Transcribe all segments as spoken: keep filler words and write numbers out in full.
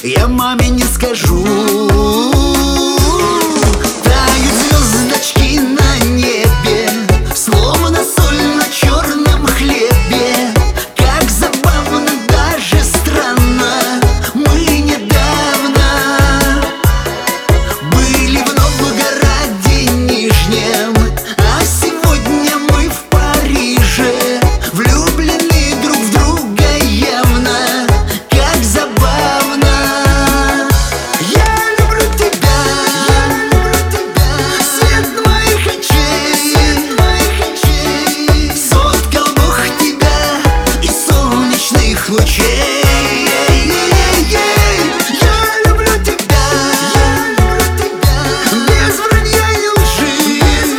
я маме не скажу. Тают звездочки на небе, словно соль на черном хлебе. Как забавно, даже странно, мы недавно были в Новгороде Нижнем, а сегодня мы в Париже, влюблены друг в друга явно. Как забавно. Я люблю тебя, свет моих очей, соткал Бог тебя из солнечных лучей. Я люблю тебя, без вранья и лжи.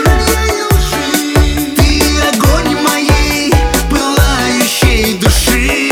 Ты огонь моей пылающей души.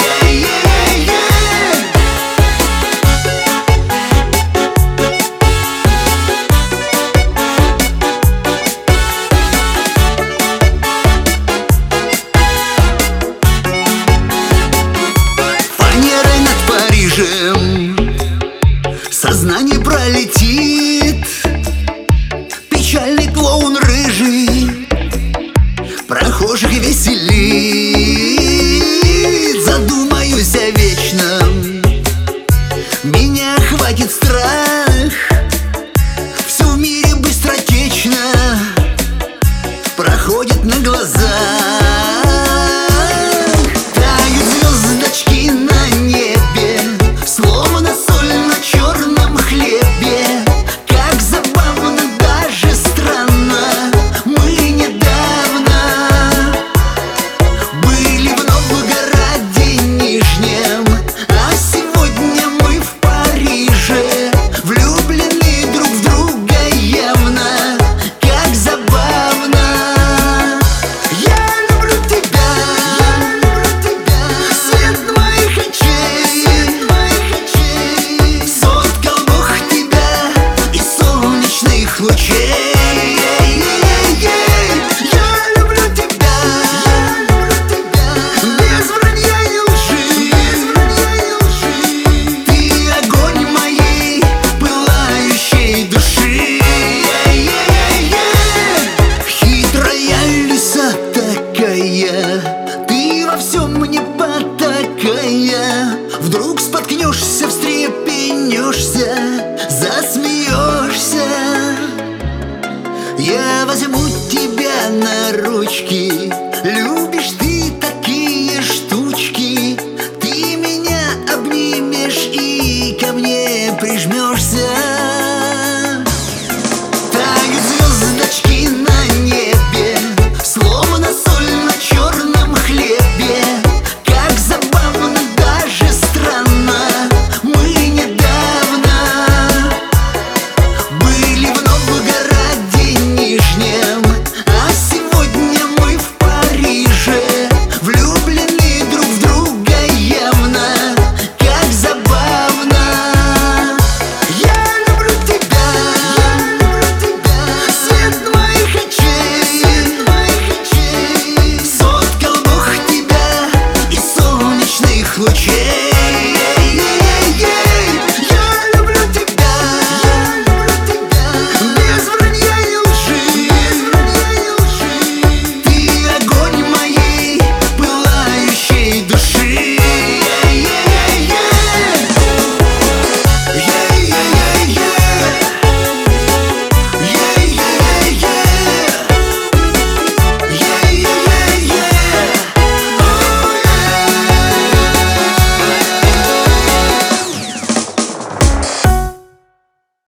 Фанерой над Парижем сознание пролетит. Печальный клоун рыжий прохожих веселит. Задумаюсь о вечном, меня охватит страх. Все в мире быстротечно проходит на глазах. Тают звездочки на небе, словно соль на черном хлебе. Как забавно, даже странно, мы недавно были в Новгороде Нижнем, а сегодня мы в Париже, влюблены друг в друга явно. Как забавно. Я люблю тебя, свет моих очей, соткал Бог тебя из солнечных лучей. Я люблю тебя, без вранья и лжи. Ты огонь моей пылающей души. Хитрая лиса такая, ты во всем мне потакая. Вдруг споткнешься, встрепенешься, засмеешься. Я возьму тебя на ручки